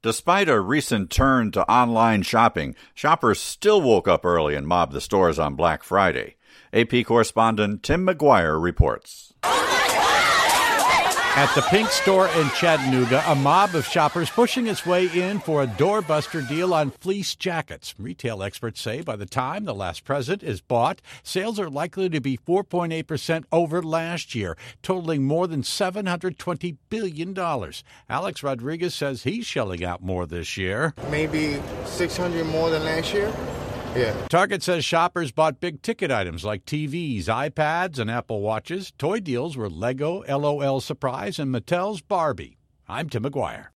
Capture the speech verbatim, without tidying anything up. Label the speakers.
Speaker 1: Despite a recent turn to online shopping, shoppers still woke up early and mobbed the stores on Black Friday. A P correspondent Tim McGuire reports.
Speaker 2: At the Pink store in Chattanooga, a mob of shoppers pushing its way in for a doorbuster deal on fleece jackets. Retail experts say by the time the last present is bought, sales are likely to be four point eight percent over last year, totaling more than seven hundred twenty billion dollars. Alex Rodriguez says he's shelling out more this year.
Speaker 3: Maybe six hundred more than last year. Yeah.
Speaker 2: Target says shoppers bought big-ticket items like T Vs, iPads, and Apple Watches. Toy deals were Lego, LOL Surprise, and Mattel's Barbie. I'm Tim McGuire.